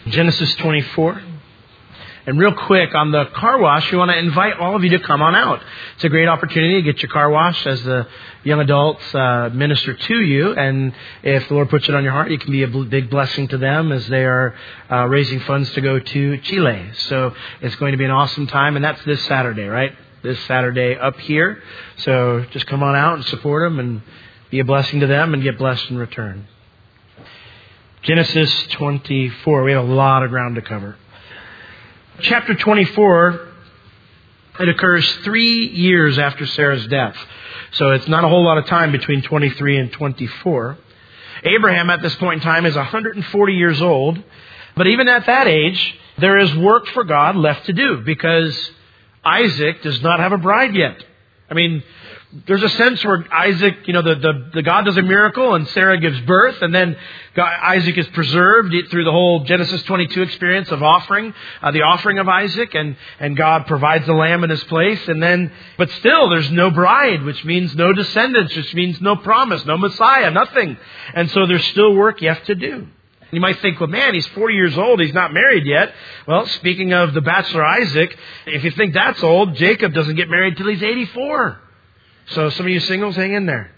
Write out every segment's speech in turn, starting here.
Genesis 24. And real quick, on the car wash, we want to invite all of you to come on out. It's a great opportunity to get your car washed as the young adults minister to you. And if the Lord puts it on your heart, you can be a big blessing to them as they are raising funds to go to Chile. So it's going to be an awesome time. And that's this Saturday, right? This Saturday up here. So just come on out and support them and be a blessing to them and get blessed in return. Genesis 24. We have a lot of ground to cover. Chapter 24, it occurs 3 years after Sarah's death. So it's not a whole lot of time between 23 and 24. Abraham at this point in time is 140 years old. But even at that age, there is work for God left to do because Isaac does not have a bride yet. I mean, there's a sense where Isaac, the God does a miracle and Sarah gives birth, and then Isaac is preserved through the whole Genesis 22 experience of offering, the offering of Isaac, and God provides the lamb in his place, but still there's no bride, which means no descendants, which means no promise, no Messiah, nothing. And so there's still work left to do. You might think, well, man, he's 40 years old. He's not married yet. Well, speaking of the bachelor Isaac, if you think that's old, Jacob doesn't get married till he's 84. So some of you singles, hang in there,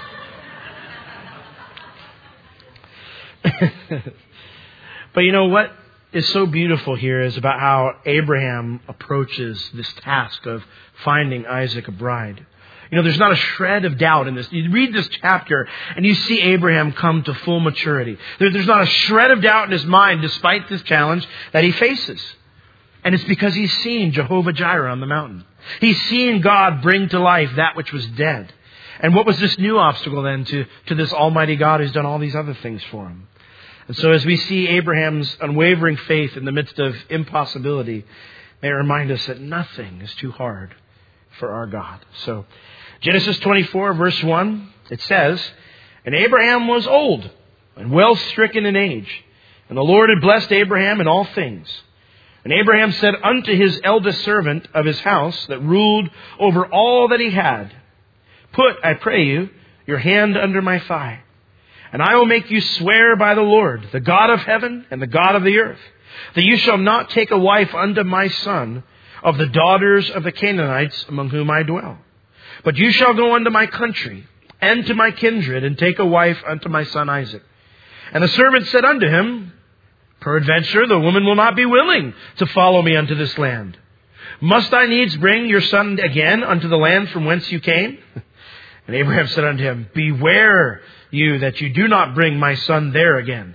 But you know what is so beautiful here is about how Abraham approaches this task of finding Isaac a bride. There's not a shred of doubt in this. You read this chapter and you see Abraham come to full maturity. There's not a shred of doubt in his mind despite this challenge that he faces. And it's because he's seen Jehovah Jireh on the mountain. He's seen God bring to life that which was dead. And what was this new obstacle then to this almighty God who's done all these other things for him? And so as we see Abraham's unwavering faith in the midst of impossibility, may it remind us that nothing is too hard for our God. So Genesis 24 verse 1, it says, "And Abraham was old and well stricken in age, and the Lord had blessed Abraham in all things. And Abraham said unto his eldest servant of his house that ruled over all that he had, Put, I pray you, your hand under my thigh, and I will make you swear by the Lord, the God of heaven and the God of the earth, that you shall not take a wife unto my son of the daughters of the Canaanites among whom I dwell. But you shall go unto my country and to my kindred, and take a wife unto my son Isaac. And the servant said unto him, Peradventure the woman will not be willing to follow me unto this land. Must I needs bring your son again unto the land from whence you came? And Abraham said unto him, Beware you that you do not bring my son there again.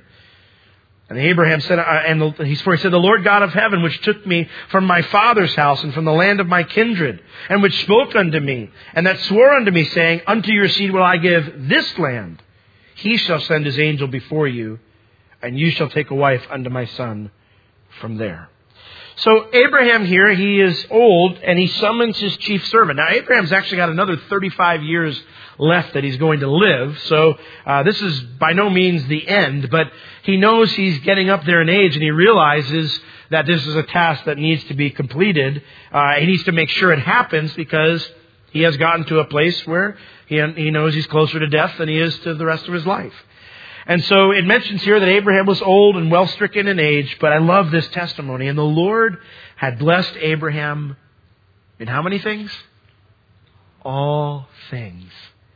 And Abraham said, he said, The Lord God of heaven, which took me from my father's house and from the land of my kindred, and which spoke unto me, and that swore unto me, saying, Unto your seed will I give this land. He shall send his angel before you, and you shall take a wife unto my son from there. So Abraham here, he is old, and he summons his chief servant. Now Abraham's actually got another 35 years left that he's going to live. So this is by no means the end, but he knows he's getting up there in age, and he realizes that this is a task that needs to be completed. He needs to make sure it happens because he has gotten to a place where he knows he's closer to death than he is to the rest of his life. And so it mentions here that Abraham was old and well stricken in age, but I love this testimony. And the Lord had blessed Abraham in how many things? All things.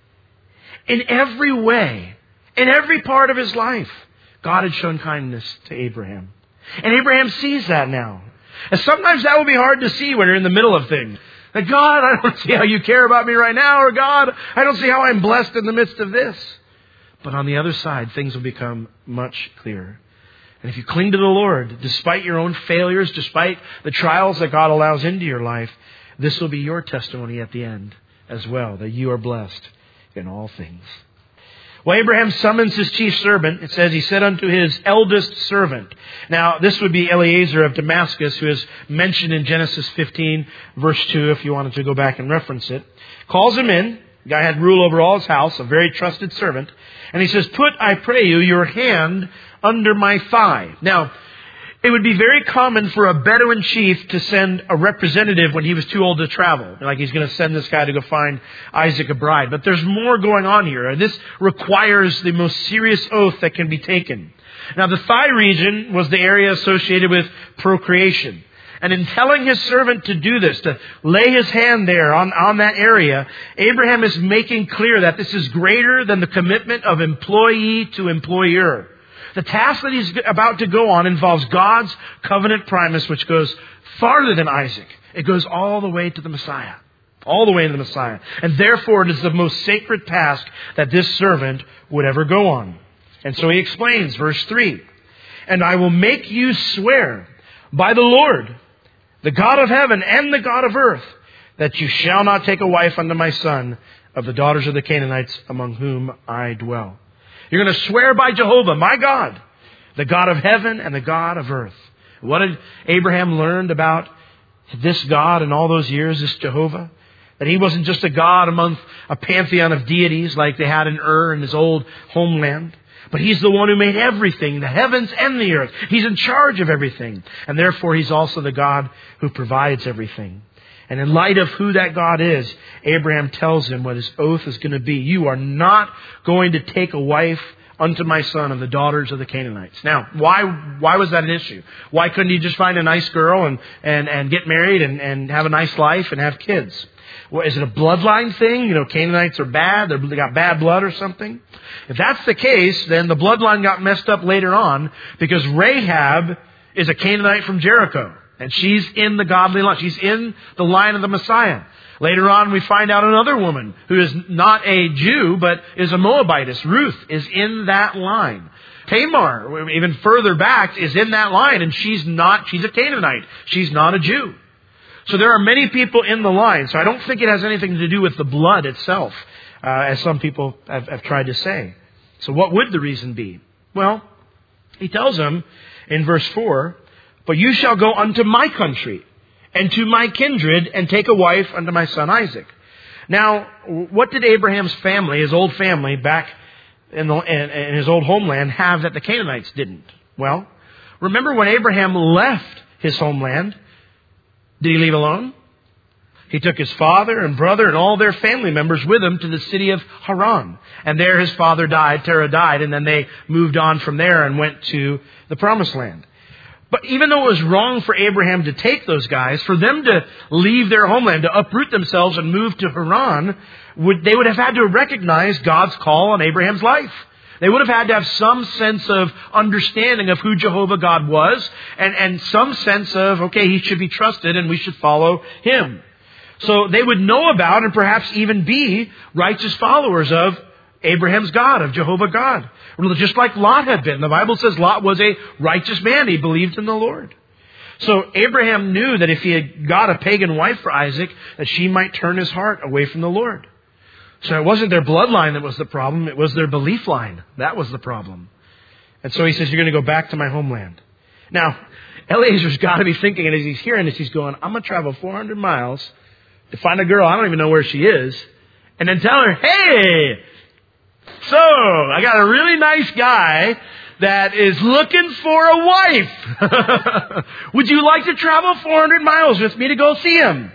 In every way, in every part of his life, God had shown kindness to Abraham. And Abraham sees that now. And sometimes that will be hard to see when you're in the middle of things. Like, God, I don't see how you care about me right now, or God, I don't see how I'm blessed in the midst of this. But on the other side, things will become much clearer. And if you cling to the Lord, despite your own failures, despite the trials that God allows into your life, this will be your testimony at the end as well, that you are blessed in all things. Well, Abraham summons his chief servant. It says he said unto his eldest servant. Now, this would be Eliezer of Damascus, who is mentioned in Genesis 15, verse 2, if you wanted to go back and reference it. Calls him in. The guy had rule over all his house, a very trusted servant. And he says, Put, I pray you, your hand under my thigh. Now, It would be very common for a Bedouin chief to send a representative when he was too old to travel. Like he's going to send this guy to go find Isaac a bride. But there's more going on here. This requires the most serious oath that can be taken. Now the thigh region was the area associated with procreation. And in telling his servant to do this, to lay his hand there on that area, Abraham is making clear that this is greater than the commitment of employee to employer. The task that he's about to go on involves God's covenant promise, which goes farther than Isaac. It goes all the way to the Messiah. All the way to the Messiah. And therefore, it is the most sacred task that this servant would ever go on. And so he explains, verse 3, "And I will make you swear by the Lord, the God of heaven and the God of earth, that you shall not take a wife unto my son of the daughters of the Canaanites among whom I dwell." You're going to swear by Jehovah, my God, the God of heaven and the God of earth. What did Abraham learn about this God in all those years, this Jehovah? That he wasn't just a God among a pantheon of deities like they had in Ur in his old homeland. But he's the one who made everything, the heavens and the earth. He's in charge of everything. And therefore, he's also the God who provides everything. And in light of who that God is, Abraham tells him what his oath is going to be. You are not going to take a wife unto my son of the daughters of the Canaanites. Now, why was that an issue? Why couldn't he just find a nice girl and get married and have a nice life and have kids? Well, is it a bloodline thing? You know, Canaanites are bad. They got bad blood or something. If that's the case, then the bloodline got messed up later on because Rahab is a Canaanite from Jericho. And she's in the godly line. She's in the line of the Messiah. Later on, we find out another woman who is not a Jew, but is a Moabitess. Ruth is in that line. Tamar, even further back, is in that line, and she's a Canaanite. She's not a Jew. So there are many people in the line. So I don't think it has anything to do with the blood itself, as some people have tried to say. So what would the reason be? Well, he tells them in verse 4, "But you shall go unto my country and to my kindred and take a wife unto my son Isaac." Now, what did Abraham's family, his old family back in his old homeland, have that the Canaanites didn't? Well, remember when Abraham left his homeland, did he leave alone? He took his father and brother and all their family members with him to the city of Haran. And there his father died, Terah died, and then they moved on from there and went to the Promised Land. But even though it was wrong for Abraham to take those guys, for them to leave their homeland, to uproot themselves and move to Haran, they would have had to recognize God's call on Abraham's life. They would have had to have some sense of understanding of who Jehovah God was and some sense of, okay, he should be trusted and we should follow him. So they would know about and perhaps even be righteous followers of Abraham's God, of Jehovah God. Just like Lot had been. The Bible says Lot was a righteous man. He believed in the Lord. So Abraham knew that if he had got a pagan wife for Isaac, that she might turn his heart away from the Lord. So it wasn't their bloodline that was the problem. It was their belief line. That was the problem. And so he says, you're going to go back to my homeland. Now, Eliezer's got to be thinking, and as he's hearing this, he's going, I'm going to travel 400 miles to find a girl. I don't even know where she is. And then tell her, hey, so I got a really nice guy that is looking for a wife. Would you like to travel 400 miles with me to go see him?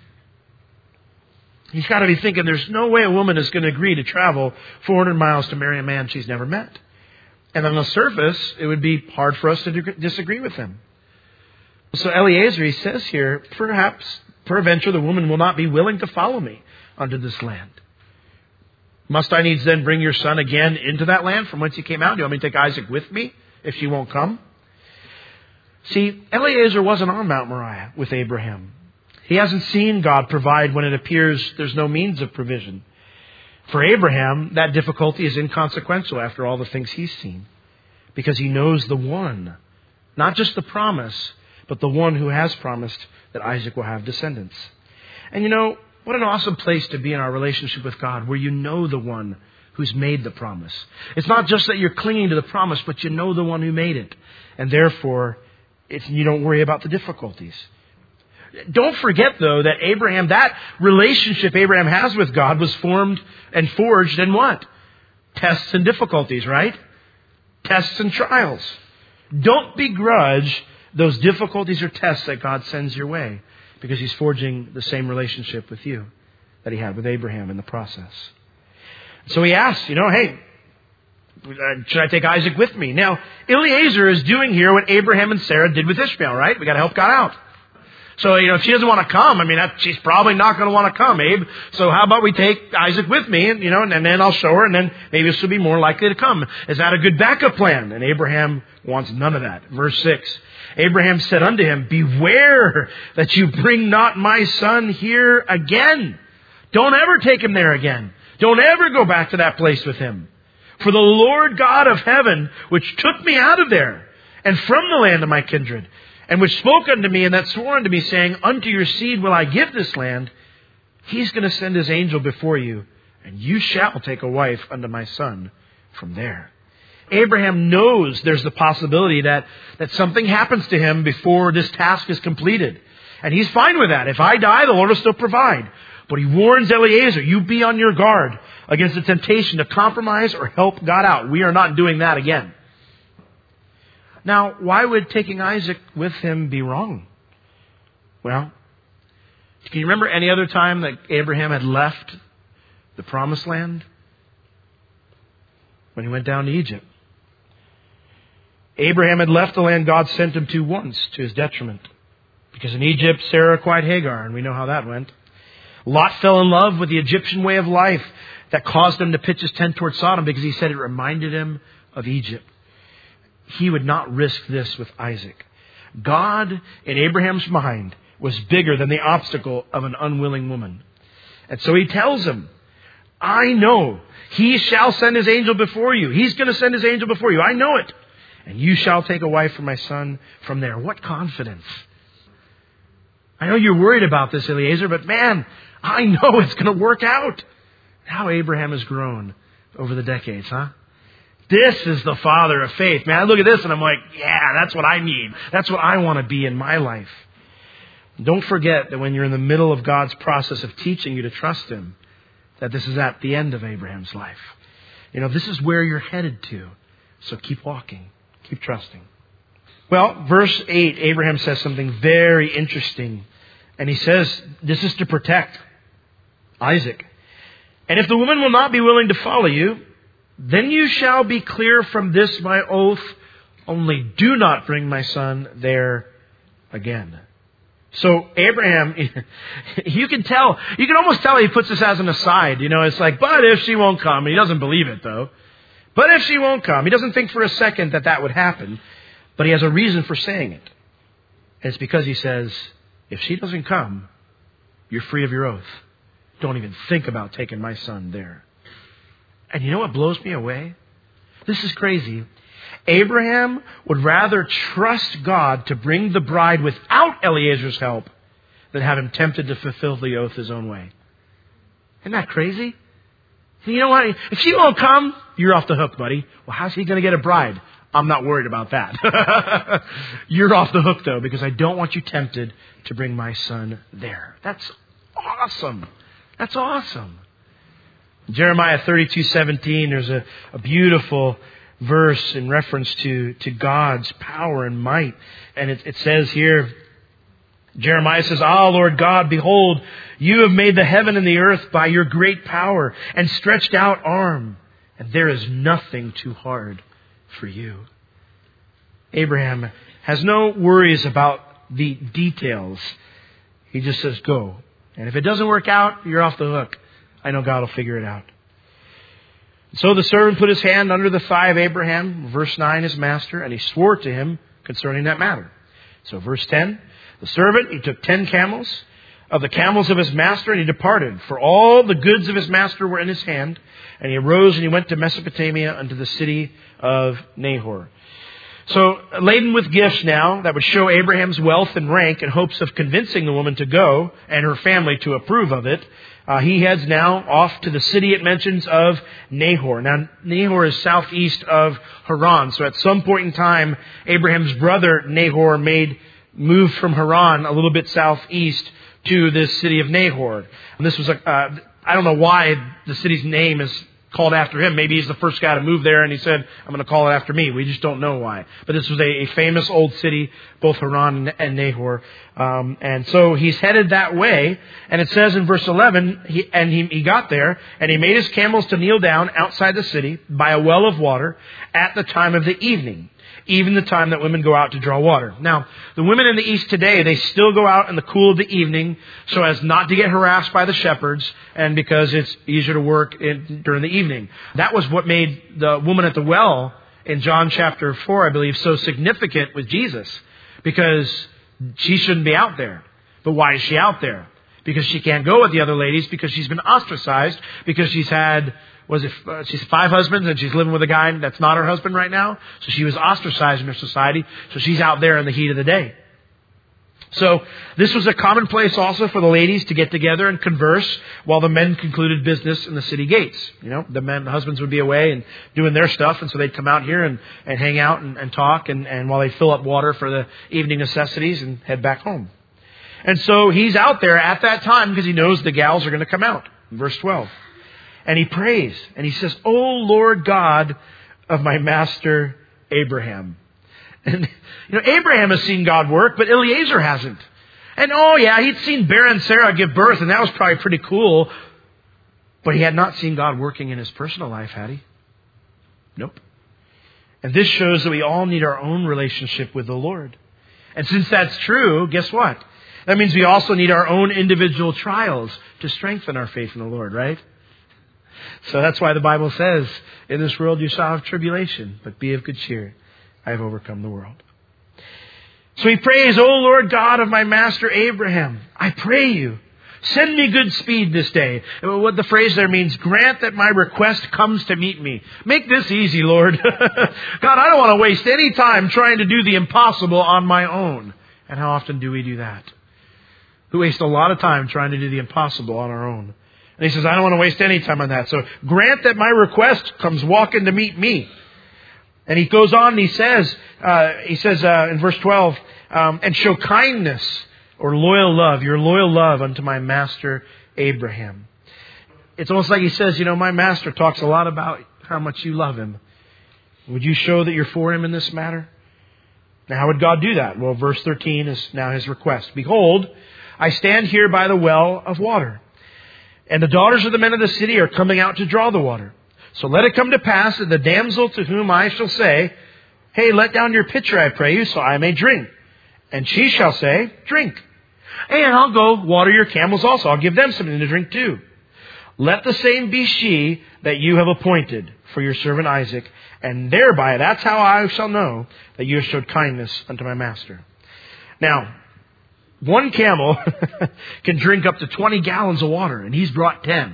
He's got to be thinking, there's no way a woman is going to agree to travel 400 miles to marry a man she's never met. And on the surface, it would be hard for us to disagree with him. So Eliezer, he says here, perhaps, peradventure, the woman will not be willing to follow me unto this land. Must I needs then bring your son again into that land from whence he came out? Do you want me to take Isaac with me if she won't come? See, Eliezer wasn't on Mount Moriah with Abraham. He hasn't seen God provide when it appears there's no means of provision. For Abraham, that difficulty is inconsequential after all the things he's seen. Because he knows the one, not just the promise, but the one who has promised that Isaac will have descendants. And you know, what an awesome place to be in our relationship with God, where you know the one who's made the promise. It's not just that you're clinging to the promise, but you know the one who made it. And therefore, you don't worry about the difficulties. Don't forget, though, that Abraham, that relationship Abraham has with God was formed and forged in what? Tests and difficulties, right? Tests and trials. Don't begrudge those difficulties or tests that God sends your way because He's forging the same relationship with you that He had with Abraham in the process. So he asks, hey, should I take Isaac with me? Now, Eliezer is doing here what Abraham and Sarah did with Ishmael, right? We got to help God out. So, if she doesn't want to come, she's probably not going to want to come, Abe. So how about we take Isaac with me, and then I'll show her, and then maybe she'll be more likely to come. Is that a good backup plan? And Abraham wants none of that. Verse 6, Abraham said unto him, beware that you bring not my son here again. Don't ever take him there again. Don't ever go back to that place with him. For the Lord God of heaven, which took me out of there, and from the land of my kindred, and which spoke unto me, and that swore unto me, saying, unto your seed will I give this land, He's going to send His angel before you, and you shall take a wife unto my son from there. Abraham knows there's the possibility that something happens to him before this task is completed. And he's fine with that. If I die, the Lord will still provide. But he warns Eliezer, you be on your guard against the temptation to compromise or help God out. We are not doing that again. Now, why would taking Isaac with him be wrong? Well, can you remember any other time that Abraham had left the promised land? When he went down to Egypt. Abraham had left the land God sent him to once, to his detriment. Because in Egypt, Sarah acquired Hagar, and we know how that went. Lot fell in love with the Egyptian way of life that caused him to pitch his tent toward Sodom because he said it reminded him of Egypt. He would not risk this with Isaac. God, in Abraham's mind, was bigger than the obstacle of an unwilling woman. And so He tells him, I know He shall send His angel before you. He's going to send His angel before you. I know it. And you shall take a wife for my son from there. What confidence. I know you're worried about this, Eliezer, but man, I know it's going to work out. How Abraham has grown over the decades, huh? This is the father of faith. Man, I look at this and I'm like, yeah, that's what I need. That's what I want to be in my life. Don't forget that when you're in the middle of God's process of teaching you to trust Him, that this is at the end of Abraham's life. This is where you're headed to. So keep walking. Keep trusting. Well, verse 8, Abraham says something very interesting. And he says, this is to protect Isaac. And if the woman will not be willing to follow you, then you shall be clear from this my oath. Only do not bring my son there again. So Abraham, you can almost tell he puts this as an aside. It's like, but if she won't come. He doesn't believe it though. But if she won't come, he doesn't think for a second that would happen. But he has a reason for saying it. And it's because he says, if she doesn't come, you're free of your oath. Don't even think about taking my son there. And you know what blows me away? This is crazy. Abraham would rather trust God to bring the bride without Eliezer's help than have him tempted to fulfill the oath his own way. Isn't that crazy? You know what? If she won't come, you're off the hook, buddy. Well, how's he going to get a bride? I'm not worried about that. You're off the hook, though, because I don't want you tempted to bring my son there. That's awesome. That's awesome. Jeremiah 32:17, there's a beautiful verse in reference to God's power and might. And it says here, Jeremiah says, Ah, Lord God, behold, you have made the heaven and the earth by your great power and stretched out arm, and there is nothing too hard for you. Abraham has no worries about the details. He just says, go. And if it doesn't work out, you're off the hook. I know God will figure it out. So the servant put his hand under the thigh of Abraham, verse 9, his master, and he swore to him concerning that matter. So verse 10, the servant, he took 10 camels of the camels of his master, and he departed. For all the goods of his master were in his hand. And he arose and he went to Mesopotamia unto the city of Nahor. So laden with gifts now that would show Abraham's wealth and rank in hopes of convincing the woman to go and her family to approve of it, he heads now off to the city it mentions of Nahor. Now, Nahor is southeast of Haran. So at some point in time, Abraham's brother Nahor moved from Haran a little bit southeast to this city of Nahor. And this was I don't know why the city's name is called after him. Maybe he's the first guy to move there and he said, I'm going to call it after me. We just don't know why. But this was a famous old city, both Haran and Nahor. And so he's headed that way. And it says in verse 11, he got there and he made his camels to kneel down outside the city by a well of water at the time of the evening, even the time that women go out to draw water. Now, the women in the east today, they still go out in the cool of the evening so as not to get harassed by the shepherds and because it's easier to work during the evening. That was what made the woman at the well in John chapter 4, I believe, so significant with Jesus, because she shouldn't be out there. But why is she out there? Because she can't go with the other ladies, because she's been ostracized, because she's had... she's 5 husbands and she's living with a guy that's not her husband right now. So she was ostracized in her society. So she's out there in the heat of the day. So this was a common place also for the ladies to get together and converse while the men concluded business in the city gates. The husbands would be away and doing their stuff. And so they'd come out here and hang out and talk and while they fill up water for the evening necessities and head back home. And so he's out there at that time because he knows the gals are going to come out. Verse 12. And he prays, and he says, O Lord God of my master Abraham. And, Abraham has seen God work, but Eliezer hasn't. And, he'd seen barren Sarah give birth, and that was probably pretty cool. But he had not seen God working in his personal life, had he? Nope. And this shows that we all need our own relationship with the Lord. And since that's true, guess what? That means we also need our own individual trials to strengthen our faith in the Lord, right? So that's why the Bible says, in this world you shall have tribulation, but be of good cheer. I have overcome the world. So he prays, O Lord God of my master Abraham, I pray you, send me good speed this day. What the phrase there means, grant that my request comes to meet me. Make this easy, Lord. God, I don't want to waste any time trying to do the impossible on my own. And how often do we do that? We waste a lot of time trying to do the impossible on our own. And he says, I don't want to waste any time on that. So grant that my request comes walking to meet me. And he goes on and he says in verse 12, and show kindness or loyal love, your loyal love unto my master Abraham. It's almost like he says, my master talks a lot about how much you love him. Would you show that you're for him in this matter? Now, how would God do that? Well, verse 13 is now his request. Behold, I stand here by the well of water. And the daughters of the men of the city are coming out to draw the water. So let it come to pass that the damsel to whom I shall say, hey, let down your pitcher, I pray you, so I may drink. And she shall say, drink. And I'll go water your camels also. I'll give them something to drink too. Let the same be she that you have appointed for your servant Isaac. And thereby, that's how I shall know that you have showed kindness unto my master. Now, one camel can drink up to 20 gallons of water, and he's brought 10.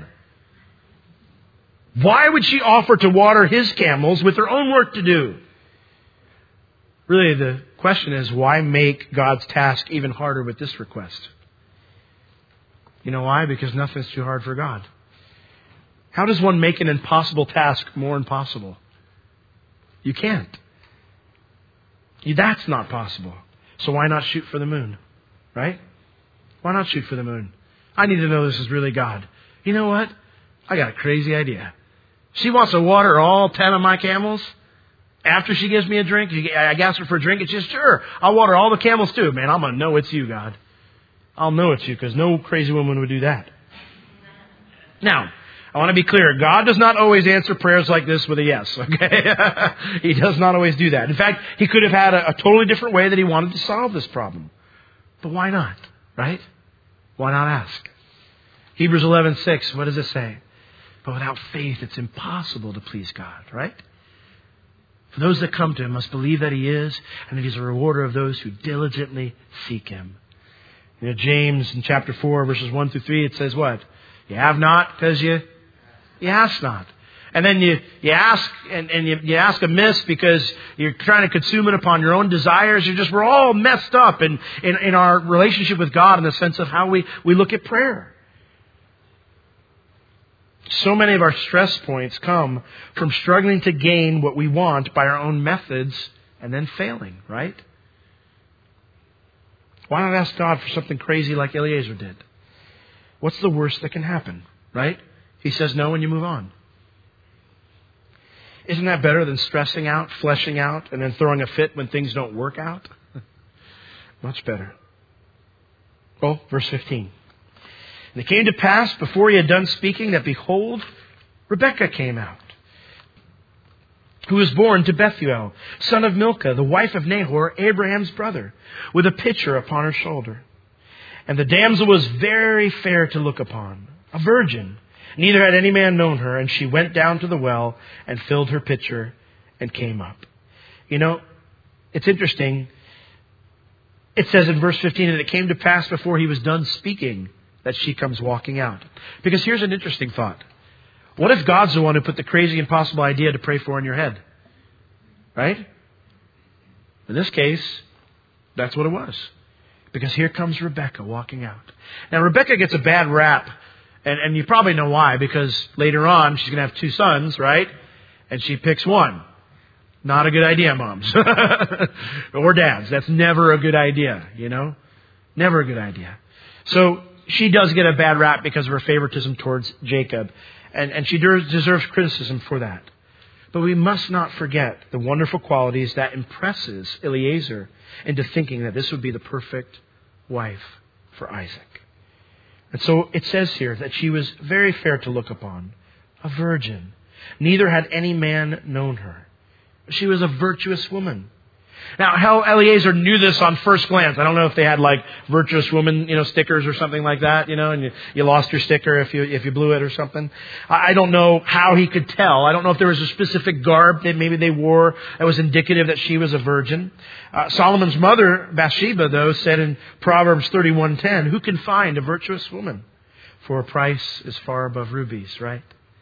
Why would she offer to water his camels with her own work to do? Really, the question is, why make God's task even harder with this request? You know why? Because nothing's too hard for God. How does one make an impossible task more impossible? You can't. That's not possible. So why not shoot for the moon? Right? Why not shoot for the moon? I need to know this is really God. You know what? I got a crazy idea. She wants to water all 10 of my camels after she gives me a drink. I ask her for a drink. It's just, sure, I'll water all the camels too. Man, I'm going to know it's you, God. I'll know it's you because no crazy woman would do that. Now, I want to be clear. God does not always answer prayers like this with a yes. Okay? He does not always do that. In fact, he could have had a totally different way that he wanted to solve this problem. But why not? Right? Why not ask? Hebrews 11:6, what does it say? But without faith, it's impossible to please God, right? For those that come to him must believe that he is, and that he's a rewarder of those who diligently seek him. James in chapter 4, verses 1 through 3, it says what? You have not because you ask not. And then you ask and you ask amiss because you're trying to consume it upon your own desires. We're all messed up in our relationship with God in the sense of how we look at prayer. So many of our stress points come from struggling to gain what we want by our own methods and then failing, right? Why not ask God for something crazy like Eliezer did? What's the worst that can happen, right? He says no and you move on. Isn't that better than stressing out, fleshing out, and then throwing a fit when things don't work out? Much better. Oh, verse 15. And it came to pass before he had done speaking that behold, Rebekah came out, who was born to Bethuel, son of Milcah, the wife of Nahor, Abraham's brother, with a pitcher upon her shoulder. And the damsel was very fair to look upon, a virgin. Neither had any man known her, and she went down to the well and filled her pitcher and came up. You know, it's interesting. It says in verse 15 that it came to pass before he was done speaking that she comes walking out. Because here's an interesting thought. What if God's the one who put the crazy impossible idea to pray for in your head? Right? In this case, that's what it was. Because here comes Rebekah walking out. Now Rebekah gets a bad rap. And you probably know why. Because later on, she's going to have 2 sons, right? And she picks one. Not a good idea, moms. Or dads. That's never a good idea, you know? Never a good idea. So she does get a bad rap because of her favoritism towards Jacob. And she deserves criticism for that. But we must not forget the wonderful qualities that impresses Eliezer into thinking that this would be the perfect wife for Isaac. And so it says here that she was very fair to look upon, a virgin. Neither had any man known her. She was a virtuous woman. Now, how Eliezer knew this on first glance. I don't know if they had like virtuous woman, stickers or something like that, and you lost your sticker if you blew it or something. I don't know how he could tell. I don't know if there was a specific garb that maybe they wore that was indicative that she was a virgin. Solomon's mother, Bathsheba, though, said in Proverbs 31:10, "Who can find a virtuous woman? For a price is far above rubies," right?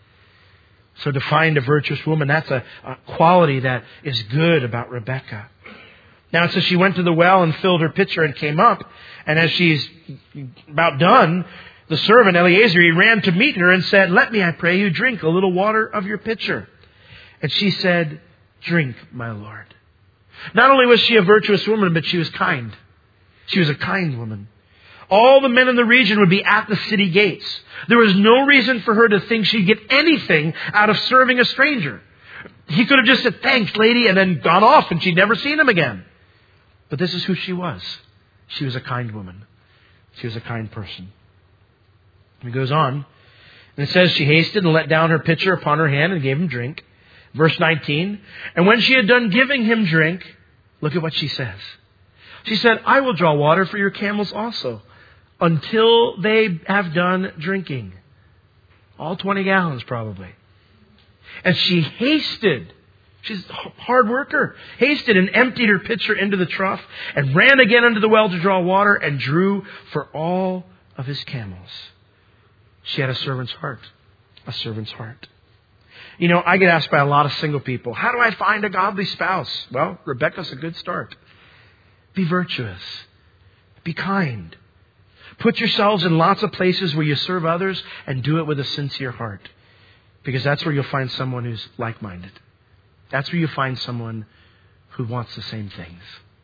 So to find a virtuous woman, that's a quality that is good about Rebekah. Now it says she went to the well and filled her pitcher and came up. And as she's about done, the servant Eliezer, he ran to meet her and said, "Let me, I pray you, drink a little water of your pitcher." And she said, "Drink, my lord." Not only was she a virtuous woman, but she was kind. She was a kind woman. All the men in the region would be at the city gates. There was no reason for her to think she'd get anything out of serving a stranger. He could have just said, "Thanks, lady," and then gone off and she'd never seen him again. But this is who she was. She was a kind woman. She was a kind person. And it goes on. And it says she hasted and let down her pitcher upon her hand and gave him drink. Verse 19. And when she had done giving him drink, look at what she says. She said, "I will draw water for your camels also, until they have done drinking." All 20 gallons probably. And she hasted. She's a hard worker. Hasted and emptied her pitcher into the trough and ran again unto the well to draw water and drew for all of his camels. She had a servant's heart. A servant's heart. I get asked by a lot of single people, how do I find a godly spouse? Well, Rebekah's a good start. Be virtuous. Be kind. Put yourselves in lots of places where you serve others and do it with a sincere heart. Because that's where you'll find someone who's like-minded. That's where you find someone who wants the same things.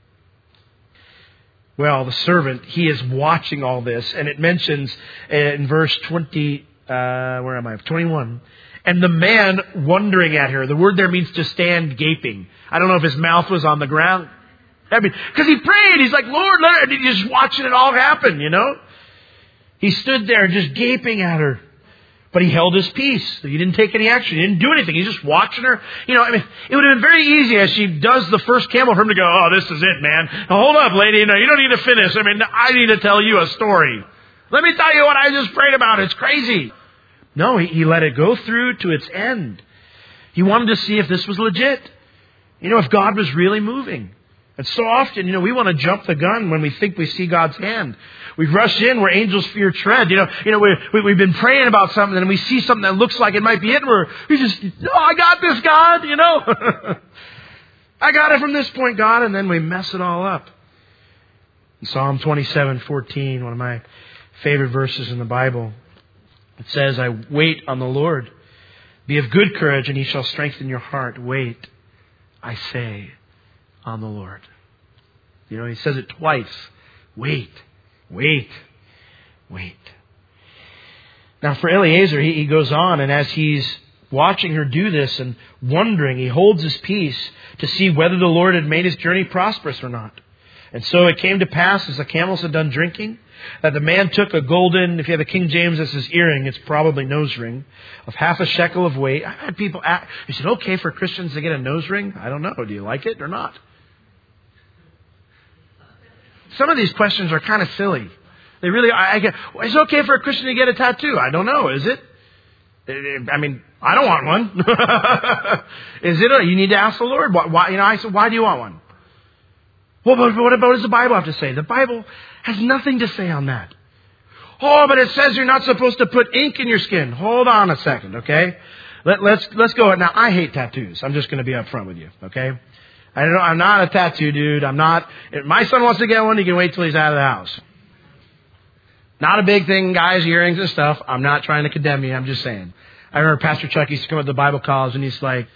Well, the servant, he is watching all this. And it mentions in verse 21. And the man wondering at her. The word there means to stand gaping. I don't know if his mouth was on the ground. Because he prayed. He's like, "Lord, let her." And he's just watching it all happen, He stood there just gaping at her. But he held his peace. He didn't take any action. He didn't do anything. He's just watching her. It would have been very easy as she does the first camel for him to go, "Oh, this is it, man. Now, hold up, lady. No, you don't need to finish. I need to tell you a story. Let me tell you what I just prayed about. It's crazy." No, he let it go through to its end. He wanted to see if this was legit. If God was really moving. And so often, we want to jump the gun when we think we see God's hand. We rush in where angels fear tread. We've been praying about something and we see something that looks like it might be it. We just, "No, I got this, God, I got it from this point, God." And then we mess it all up. In Psalm 27:14, one of my favorite verses in the Bible, it says, "I wait on the Lord. Be of good courage and he shall strengthen your heart. Wait, I say, on the Lord." He says it twice. Wait, wait, wait. Now for Eliezer, he goes on, and as he's watching her do this and wondering. He holds his peace to see whether the Lord had made his journey prosperous or not. And so it came to pass, as the camels had done drinking, that the man took a golden, if you have a King James, this is earring, it's probably nose ring, of half a shekel of weight. I had people ask, is it okay for Christians to get a nose ring? I don't know. Do you like it or not? Some of these questions are kind of silly. They really are. Is it okay for a Christian to get a tattoo? I don't know. Is it? I mean, I don't want one. Is it? You need to ask the Lord. Why? I said, why do you want one? Well, but what does the Bible have to say? The Bible has nothing to say on that. Oh, but it says you're not supposed to put ink in your skin. Hold on a second, okay? Let's go. Now, I hate tattoos. I'm just going to be upfront with you, okay? I'm not a tattoo dude. I'm not. If my son wants to get one, he can wait till he's out of the house. Not a big thing, guys, earrings and stuff. I'm not trying to condemn you. I'm just saying. I remember Pastor Chuck used to come up to Bible college and he's like,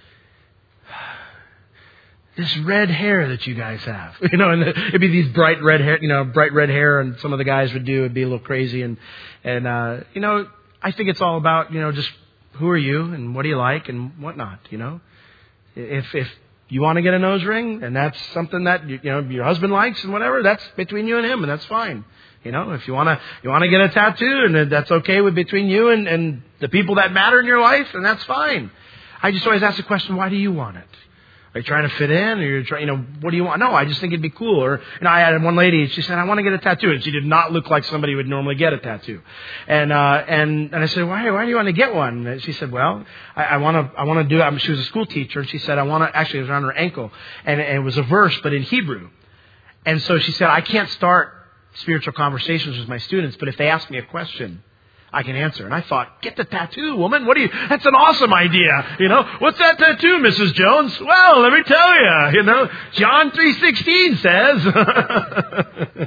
this red hair that you guys have, and it'd be these bright red hair, and some of the guys would do, it'd be a little crazy, and I think it's all about, just who are you and what do you like and whatnot, If you want to get a nose ring and that's something that your husband likes and whatever, that's between you and him, and that's fine. If you want to get a tattoo and that's okay with between you and the people that matter in your life, and that's fine. I just always ask the question, why do you want it? Are you trying to fit in, or you're trying, what do you want? No, I just think it'd be cool. Or, I had one lady, she said, I want to get a tattoo. And she did not look like somebody who would normally get a tattoo. And I said, why do you want to get one? And she said, well, I want to do it. She was a school teacher, and she said, actually, it was around her ankle. And it was a verse, but in Hebrew. And so she said, I can't start spiritual conversations with my students, but if they ask me a question, I can answer. And I thought, get the tattoo, woman. That's an awesome idea. What's that tattoo, Mrs. Jones? Well, let me tell you, John 3:16 says.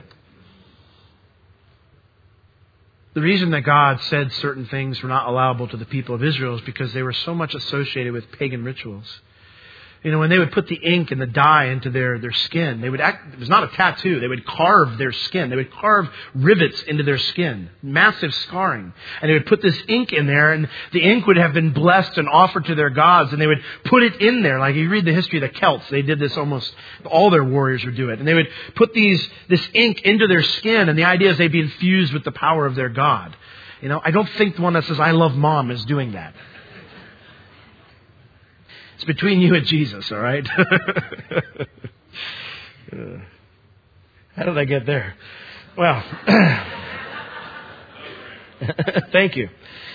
The reason that God said certain things were not allowable to the people of Israel is because they were so much associated with pagan rituals. When they would put the ink and the dye into their skin, it was not a tattoo. They would carve their skin. They would carve rivets into their skin, massive scarring. And they would put this ink in there, and the ink would have been blessed and offered to their gods, and they would put it in there. Like you read the history of the Celts, they did this almost, all their warriors would do it. And they would put this ink into their skin, and the idea is they'd be infused with the power of their God. I don't think the one that says, I love mom is doing that. It's between you and Jesus, all right? How did I get there? Well, thank you.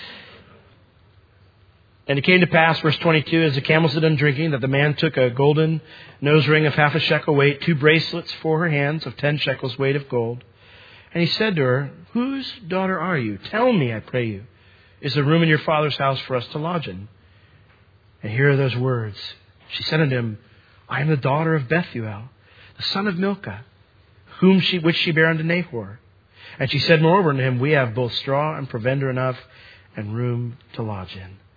And it came to pass, verse 22, as the camels had done drinking, that the man took a golden nose ring of half a shekel weight, 2 bracelets for her hands of 10 shekels weight of gold. And he said to her, whose daughter are you? Tell me, I pray you, is there room in your father's house for us to lodge in? And here are those words. She said unto him, I am the daughter of Bethuel, the son of Milcah, which she bare unto Nahor. And she said moreover unto him, we have both straw and provender enough, and room to lodge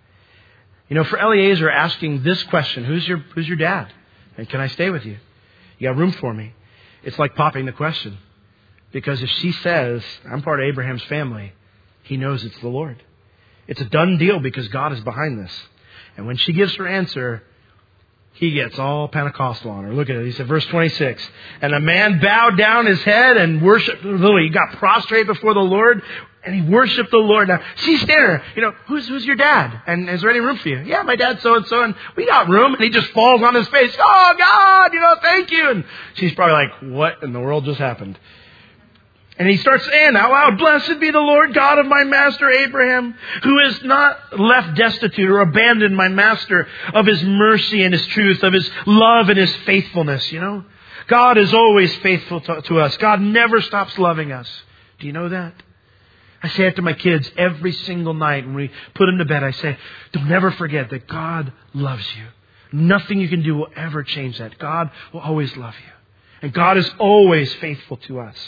in. For Eliezer asking this question, who's your dad? And can I stay with you? You got room for me? It's like popping the question. Because if she says, I'm part of Abraham's family, he knows it's the Lord. It's a done deal because God is behind this. And when she gives her answer, he gets all Pentecostal on her. Look at it. He said, verse 26, and the man bowed down his head and worshiped. Literally, he got prostrate before the Lord, and he worshiped the Lord. Now, she's standing there. Who's your dad? And is there any room for you? Yeah, my dad's so-and-so, and we got room. And he just falls on his face. Oh, God, thank you. And she's probably like, what in the world just happened? And he starts saying out loud, blessed be the Lord God of my master Abraham, who has not left destitute or abandoned my master, of his mercy and his truth, of his love and his faithfulness. God is always faithful to us. God never stops loving us. Do you know that? I say it to my kids every single night when we put them to bed. I say, don't ever forget that God loves you. Nothing you can do will ever change that. God will always love you. And God is always faithful to us.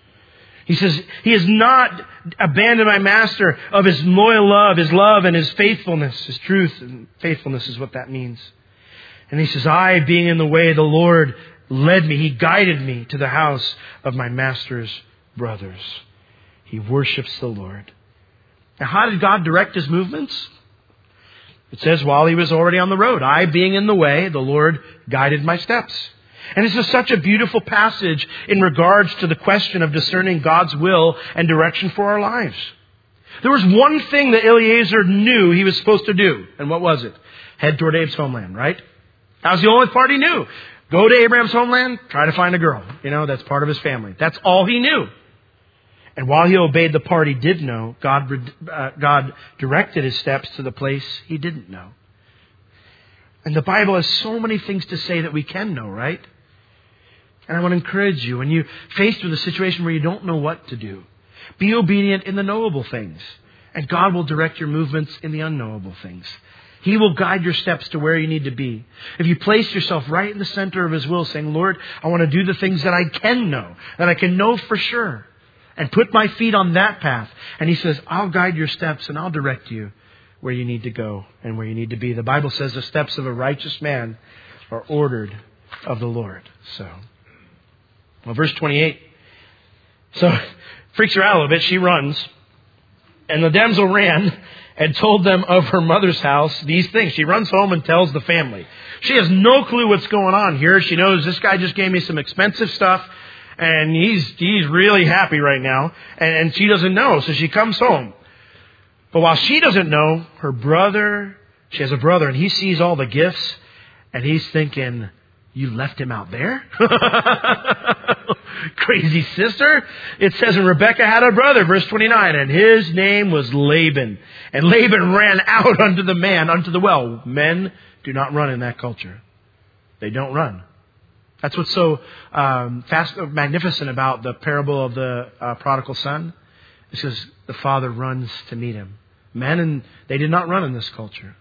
He says, he has not abandoned my master, of his loyal love, his love and his faithfulness, his truth and faithfulness is what that means. And he says, I, being in the way, the Lord led me. He guided me to the house of my master's brothers. He worships the Lord. Now, how did God direct his movements? It says, while he was already on the road, I being in the way, the Lord guided my steps. And this is such a beautiful passage in regards to the question of discerning God's will and direction for our lives. There was one thing that Eliezer knew he was supposed to do. And what was it? Head toward Abe's homeland, right? That was the only part he knew. Go to Abraham's homeland, try to find a girl. That's part of his family. That's all he knew. And while he obeyed the part he did know, God directed his steps to the place he didn't know. And the Bible has so many things to say that we can know, right? And I want to encourage you, when you're faced with a situation where you don't know what to do, be obedient in the knowable things. And God will direct your movements in the unknowable things. He will guide your steps to where you need to be. If you place yourself right in the center of His will, saying, Lord, I want to do the things that I can know, that I can know for sure, and put my feet on that path. And He says, I'll guide your steps and I'll direct you where you need to go and where you need to be. The Bible says the steps of a righteous man are ordered of the Lord. Verse 28. So, freaks her out a little bit. She runs. And the damsel ran and told them of her mother's house these things. She runs home and tells the family. She has no clue what's going on here. She knows this guy just gave me some expensive stuff. And he's really happy right now. And she doesn't know. So she comes home. But while she doesn't know, she has a brother, and he sees all the gifts. And he's thinking, you left him out there? Crazy sister. It says, and Rebekah had a brother, verse 29, and his name was Laban. And Laban ran out unto the well. Men do not run in that culture. They don't run. That's what's so magnificent about the parable of the prodigal son. It says the father runs to meet him. Men, they did not run in this culture.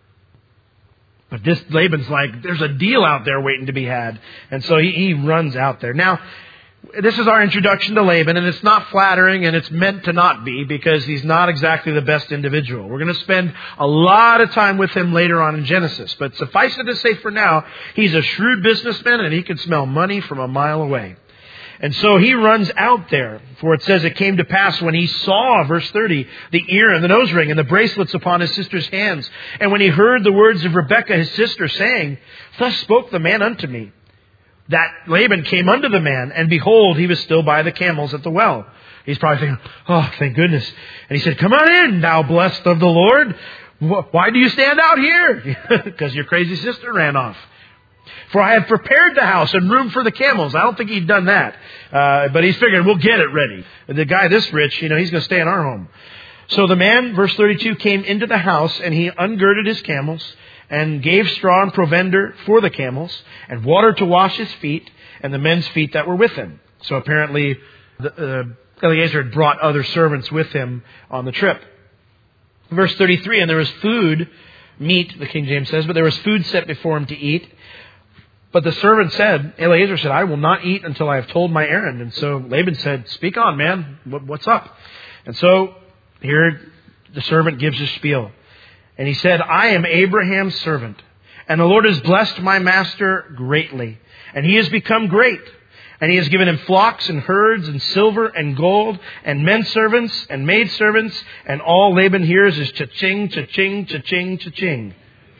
But this Laban's like, there's a deal out there waiting to be had. And so he runs out there. Now, this is our introduction to Laban, and it's not flattering, and it's meant to not be, because he's not exactly the best individual. We're going to spend a lot of time with him later on in Genesis. But suffice it to say for now, he's a shrewd businessman, and he can smell money from a mile away. And so he runs out there, for it says it came to pass when he saw, verse 30, the ear and the nose ring and the bracelets upon his sister's hands. And when he heard the words of Rebekah his sister, saying, Thus spoke the man unto me. That Laban came unto the man, and behold, he was still by the camels at the well. He's probably thinking, oh, thank goodness. And he said, Come on in, thou blessed of the Lord. Why do you stand out here? Because your crazy sister ran off. For I have prepared the house and room for the camels. I don't think he'd done that. But he's figuring, we'll get it ready. The guy this rich, he's going to stay in our home. So the man, verse 32, came into the house, and he ungirded his camels, and gave straw and provender for the camels, and water to wash his feet, and the men's feet that were with him. So apparently, Eliezer had brought other servants with him on the trip. Verse 33, and there was food, meat, the King James says, but there was food set before him to eat. But the servant said, Eliezer said, I will not eat until I have told my errand. And so Laban said, Speak on, man. What's up? And so here the servant gives his spiel. And he said, I am Abraham's servant, and the Lord has blessed my master greatly. And he has become great. And he has given him flocks and herds and silver and gold and men servants and maid servants. And all Laban hears is cha-ching, cha-ching, cha-ching, cha-ching.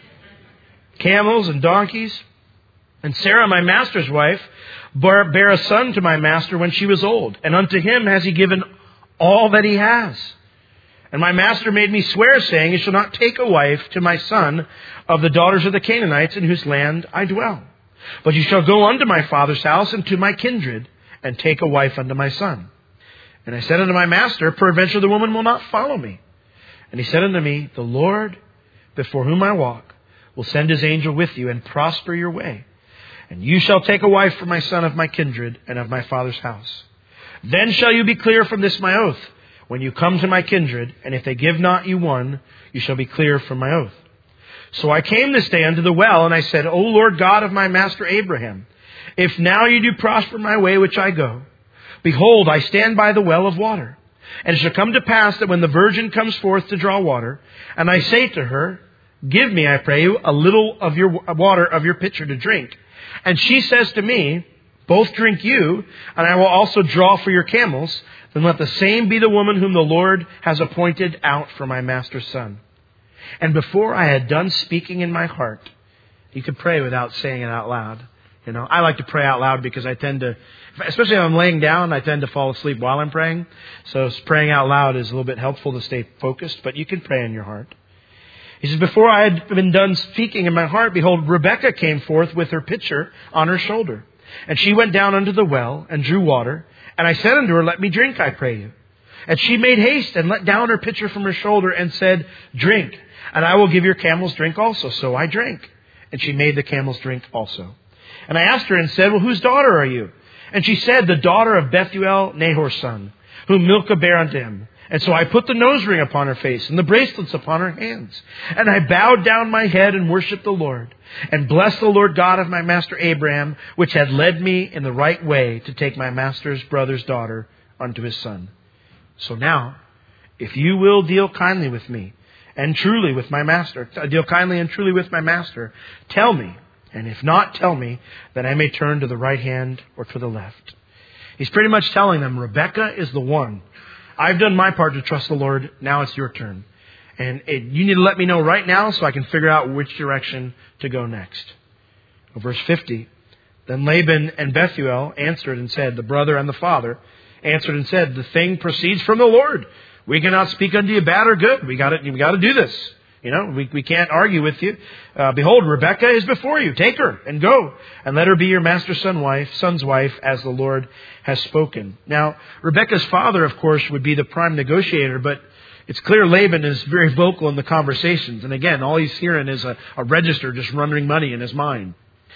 Camels and donkeys. And Sarah, my master's wife, bare a son to my master when she was old. And unto him has he given all that he has. And my master made me swear, saying, You shall not take a wife to my son of the daughters of the Canaanites in whose land I dwell. But you shall go unto my father's house and to my kindred, and take a wife unto my son. And I said unto my master, Peradventure the woman will not follow me. And he said unto me, The Lord, before whom I walk, will send his angel with you, and prosper your way. And you shall take a wife for my son of my kindred, and of my father's house. Then shall you be clear from this my oath, when you come to my kindred, and if they give not you one, you shall be clear from my oath. So I came this day unto the well, and I said, O Lord God of my master Abraham, if now you do prosper my way which I go, behold, I stand by the well of water. And it shall come to pass that when the virgin comes forth to draw water, and I say to her, Give me, I pray you, a little of your water of your pitcher to drink. And she says to me, Both drink you, and I will also draw for your camels. Then let the same be the woman whom the Lord has appointed out for my master's son. And before I had done speaking in my heart, you could pray without saying it out loud. You know, I like to pray out loud because I tend to, especially if I'm laying down, I tend to fall asleep while I'm praying. So praying out loud is a little bit helpful to stay focused, but you can pray in your heart. He says, before I had been done speaking in my heart, behold, Rebekah came forth with her pitcher on her shoulder. And she went down unto the well and drew water. And I said unto her, let me drink, I pray you. And she made haste and let down her pitcher from her shoulder and said, drink, and I will give your camels drink also. So I drank. And she made the camels drink also. And I asked her and said, well, whose daughter are you? And she said, the daughter of Bethuel, Nahor's son, whom Milcah bare unto him. And so I put the nose ring upon her face and the bracelets upon her hands. And I bowed down my head and worshipped the Lord. And blessed the Lord God of my master Abraham, which had led me in the right way to take my master's brother's daughter unto his son. So now, if you will deal kindly with me and truly with my master, deal kindly and truly with my master, tell me. And if not, tell me, that I may turn to the right hand or to the left. He's pretty much telling them, Rebekah is the one. I've done my part to trust the Lord. Now it's your turn. And you need to let me know right now so I can figure out which direction to go next. Verse 50. Then Laban and Bethuel answered and said, the brother and the father answered and said, the thing proceeds from the Lord. We cannot speak unto you bad or good. We got to do this. You know, we can't argue with you. Behold, Rebekah is before you. Take her and go, and let her be your master's son's wife, as the Lord has spoken. Now, Rebekah's father, of course, would be the prime negotiator, but it's clear Laban is very vocal in the conversations. And again, all he's hearing is a register just running money in his mind.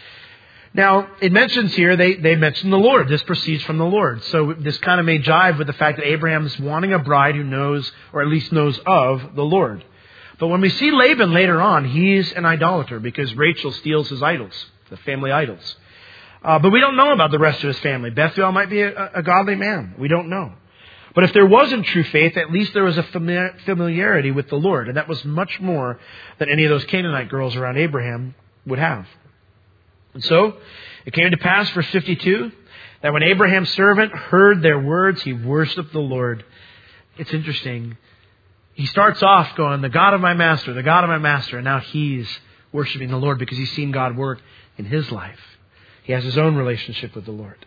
Now, it mentions here, they mention the Lord. This proceeds from the Lord. So this kind of may jive with the fact that Abraham's wanting a bride who knows, or at least knows of, the Lord. But when we see Laban later on, he's an idolater because Rachel steals his idols, the family idols. But we don't know about the rest of his family. Bethuel might be a godly man. We don't know. But if there wasn't true faith, at least there was a familiarity with the Lord. And that was much more than any of those Canaanite girls around Abraham would have. And so, it came to pass, verse 52, that when Abraham's servant heard their words, he worshipped the Lord. It's interesting. He starts off going, the God of my master, the God of my master. And now he's worshiping the Lord because he's seen God work in his life. He has his own relationship with the Lord.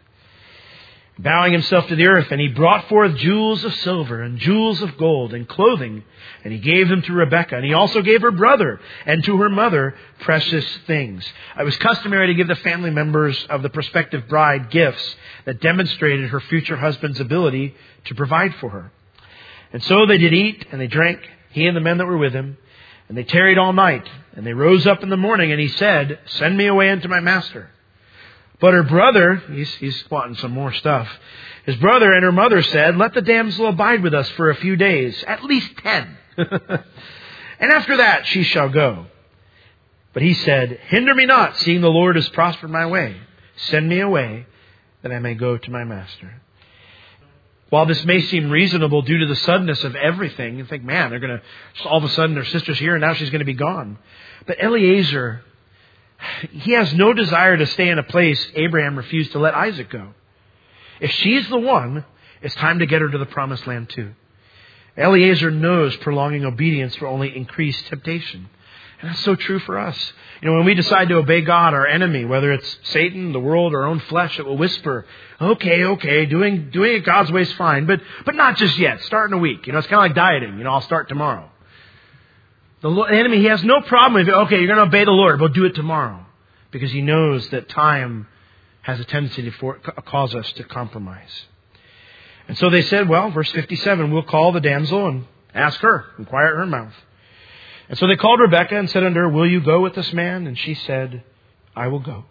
Bowing himself to the earth, and he brought forth jewels of silver and jewels of gold and clothing, and he gave them to Rebekah. And he also gave her brother and to her mother precious things. It was customary to give the family members of the prospective bride gifts that demonstrated her future husband's ability to provide for her. And so they did eat and they drank, he and the men that were with him, and they tarried all night. And they rose up in the morning, and he said, send me away unto my master. But her brother, he's wanting some more stuff. His brother and her mother said, let the damsel abide with us for a few days, at least 10. And after that she shall go. But he said, hinder me not, seeing the Lord has prospered my way. Send me away, that I may go to my master. While this may seem reasonable due to the suddenness of everything, you think, man, they're going to, all of a sudden, their sister's here and now she's going to be gone. But Eliezer, he has no desire to stay in a place Abraham refused to let Isaac go. If she's the one, it's time to get her to the promised land too. Eliezer knows prolonging obedience will only increase temptation. And that's so true for us. You know, when we decide to obey God, our enemy, whether it's Satan, the world, our own flesh, it will whisper, okay, doing it God's way is fine, but not just yet. Start in a week. You know, it's kind of like dieting. You know, I'll start tomorrow. The enemy, he has no problem with, okay, you're going to obey the Lord, but do it tomorrow. Because he knows that time has a tendency to cause us to compromise. And so they said, well, verse 57, we'll call the damsel and ask her, inquire at her mouth. And so they called Rebekah and said unto her, will you go with this man? And she said, I will go.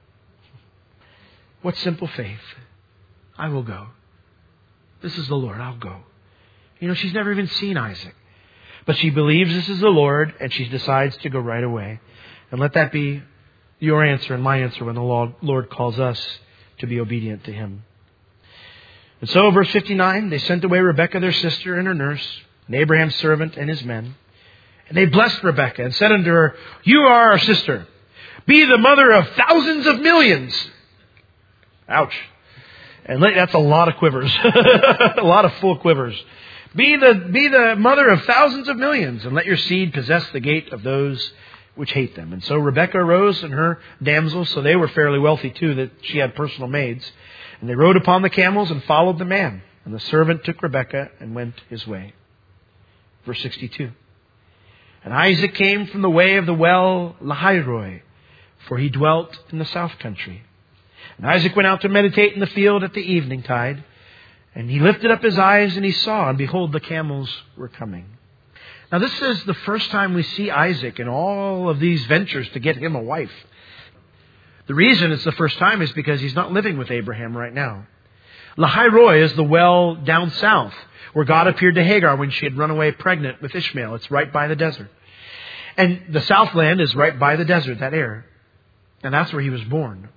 What simple faith. I will go. This is the Lord. I'll go. You know, she's never even seen Isaac. But she believes this is the Lord, and she decides to go right away. And let that be your answer and my answer when the Lord calls us to be obedient to him. And so, verse 59, they sent away Rebekah, their sister, and her nurse, and Abraham's servant and his men. And they blessed Rebekah and said unto her, you are our sister. Be the mother of thousands of millions. Ouch. And that's a lot of quivers. A lot of full quivers. Be the mother of thousands of millions, and let your seed possess the gate of those which hate them. And so Rebekah arose and her damsels, so they were fairly wealthy too, that she had personal maids. And they rode upon the camels and followed the man. And the servant took Rebekah and went his way. Verse 62. And Isaac came from the way of the well Lahairoi, for he dwelt in the south country. And Isaac went out to meditate in the field at the evening tide. And he lifted up his eyes and he saw, and behold, the camels were coming. Now this is the first time we see Isaac in all of these ventures to get him a wife. The reason it's the first time is because he's not living with Abraham right now. Lahairoi is the well down south where God appeared to Hagar when she had run away pregnant with Ishmael. It's right by the desert. And the southland is right by the desert, that area. And that's where he was born.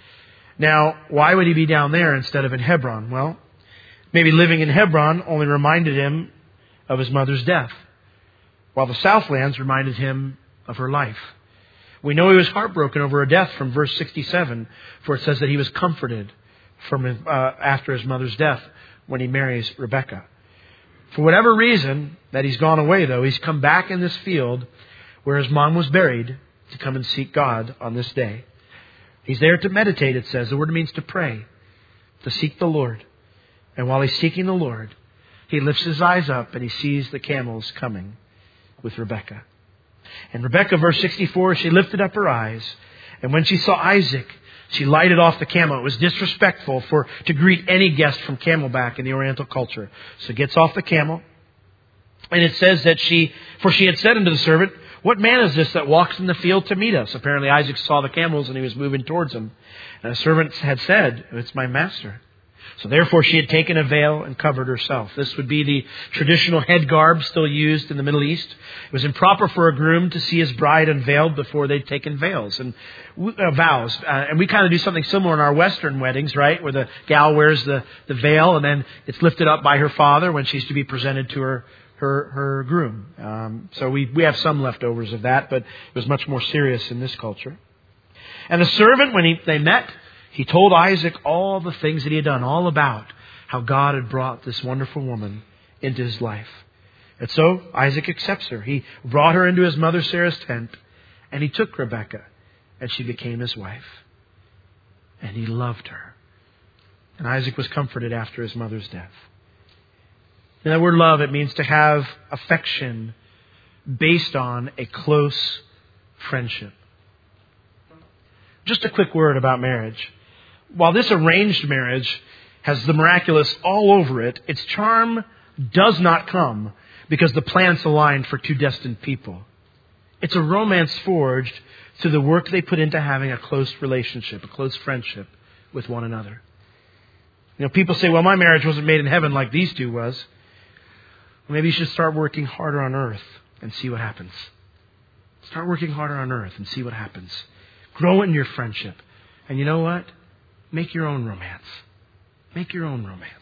Now, why would he be down there instead of in Hebron? Well, maybe living in Hebron only reminded him of his mother's death, while the southlands reminded him of her life. We know he was heartbroken over her death from verse 67, for it says that he was comforted from after his mother's death when he marries Rebekah. For whatever reason that he's gone away, though, he's come back in this field where his mom was buried to come and seek God on this day. He's there to meditate, it says. The word means to pray, to seek the Lord. And while he's seeking the Lord, he lifts his eyes up and he sees the camels coming with Rebekah. And Rebekah, verse 64, she lifted up her eyes, and when she saw Isaac, she lighted off the camel. It was disrespectful to greet any guest from Camelback in the Oriental culture. So gets off the camel, and it says that she had said unto the servant, what man is this that walks in the field to meet us? Apparently Isaac saw the camels and he was moving towards them. And the servant had said, it's my master. So therefore she had taken a veil and covered herself. This would be the traditional head garb still used in the Middle East. It was improper for a groom to see his bride unveiled before they'd taken veils and vows. And we kind of do something similar in our Western weddings, right? Where the gal wears the veil and then it's lifted up by her father when she's to be presented to her groom. So we have some leftovers of that, but it was much more serious in this culture. And the servant, when they met, he told Isaac all the things that he had done, all about how God had brought this wonderful woman into his life. And so Isaac accepts her. He brought her into his mother Sarah's tent, and he took Rebekah, and she became his wife. And he loved her. And Isaac was comforted after his mother's death. And that word love, it means to have affection based on a close friendship. Just a quick word about marriage. While this arranged marriage has the miraculous all over it, its charm does not come because the planets aligned for two destined people. It's a romance forged through the work they put into having a close relationship, a close friendship with one another. You know, people say, well, my marriage wasn't made in heaven like these two was. Well, maybe you should start working harder on earth and see what happens. Start working harder on earth and see what happens. Grow in your friendship. And you know what? Make your own romance. Make your own romance.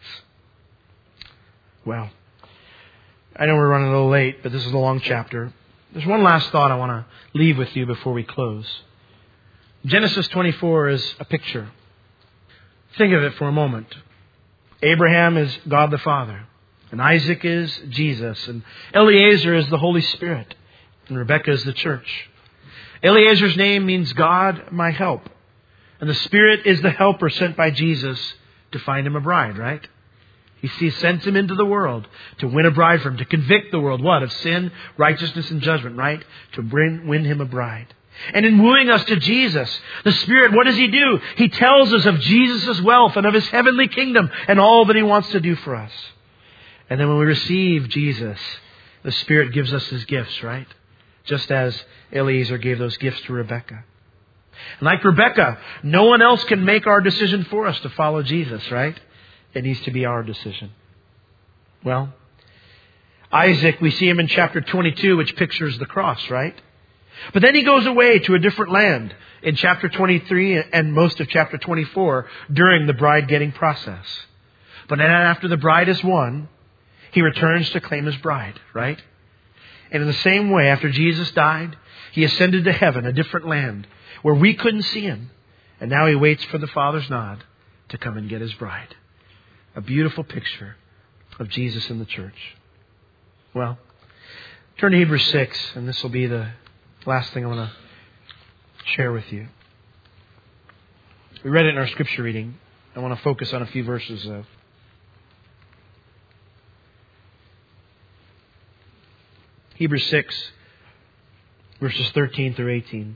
Well, I know we're running a little late, but this is a long chapter. There's one last thought I want to leave with you before we close. Genesis 24 is a picture. Think of it for a moment. Abraham is God the Father, and Isaac is Jesus, and Eliezer is the Holy Spirit, and Rebekah is the church. Eliezer's name means God, my help. And the Spirit is the helper sent by Jesus to find him a bride, right? He sends him into the world to win a bride for him, to convict the world, what? Of sin, righteousness, and judgment, right? To win him a bride. And in wooing us to Jesus, the Spirit, what does He do? He tells us of Jesus' wealth and of His heavenly kingdom and all that He wants to do for us. And then when we receive Jesus, the Spirit gives us His gifts, right? Just as Eliezer gave those gifts to Rebekah. And like Rebekah, no one else can make our decision for us to follow Jesus, right? It needs to be our decision. Well, Isaac, we see him in chapter 22, which pictures the cross, right? But then he goes away to a different land in chapter 23 and most of chapter 24 during the bride-getting process. But then after the bride is won, he returns to claim his bride, right? And in the same way, after Jesus died, He ascended to heaven, a different land, where we couldn't see Him. And now He waits for the Father's nod to come and get His bride. A beautiful picture of Jesus in the church. Well, turn to Hebrews 6, and this will be the last thing I want to share with you. We read it in our scripture reading. I want to focus on a few verses, though. Hebrews 6, verses 13 through 18.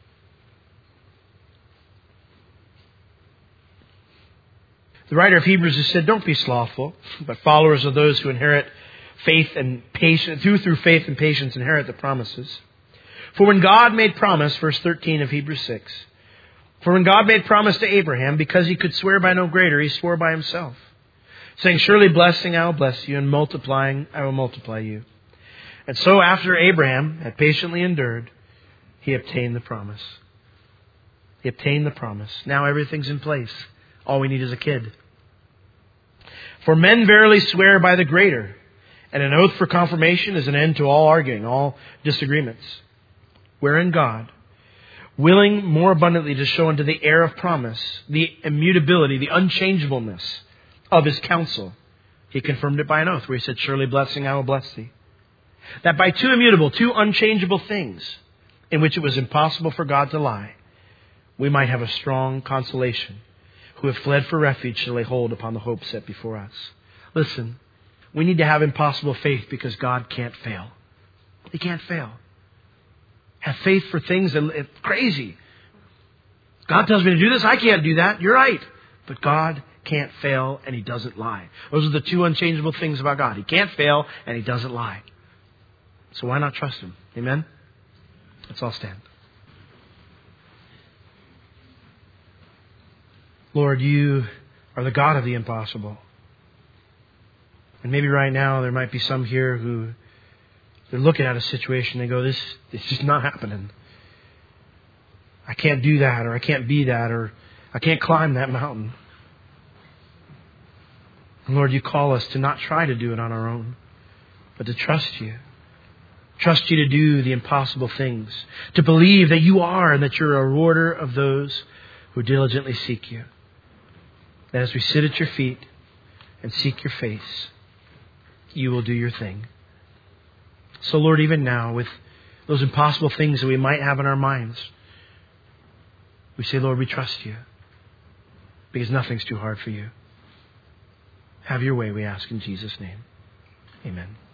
The writer of Hebrews has said, "Don't be slothful, but followers of those who inherit faith and patience, through faith and patience inherit the promises. For when God made promise," verse 13 of Hebrews 6, "For when God made promise to Abraham, because he could swear by no greater, he swore by himself, saying, 'Surely blessing I will bless you, and multiplying I will multiply you.' And so after Abraham had patiently endured, he obtained the promise." He obtained the promise. Now everything's in place. All we need is a kid. "For men verily swear by the greater, and an oath for confirmation is an end to all arguing, all disagreements. Wherein God, willing more abundantly to show unto the heir of promise the immutability, the unchangeableness of his counsel, he confirmed it by an oath, where he said, 'Surely blessing I will bless thee.' That by two immutable, two unchangeable things, in which it was impossible for God to lie, we might have a strong consolation, who have fled for refuge to lay hold upon the hope set before us." Listen, we need to have impossible faith because God can't fail. He can't fail. Have faith for things that it's crazy. God tells me to do this, I can't do that. You're right. But God can't fail and He doesn't lie. Those are the two unchangeable things about God. He can't fail and He doesn't lie. So why not trust Him? Amen? Let's all stand. Lord, You are the God of the impossible. And maybe right now there might be some here who they're looking at a situation and they go, this is just not happening. I can't do that, or I can't be that, or I can't climb that mountain. And Lord, You call us to not try to do it on our own, but to trust You. Trust You to do the impossible things. To believe that You are and that You're a rewarder of those who diligently seek You. That as we sit at Your feet and seek Your face, You will do Your thing. So Lord, even now, with those impossible things that we might have in our minds, we say, Lord, we trust You, because nothing's too hard for You. Have Your way, we ask in Jesus' name. Amen.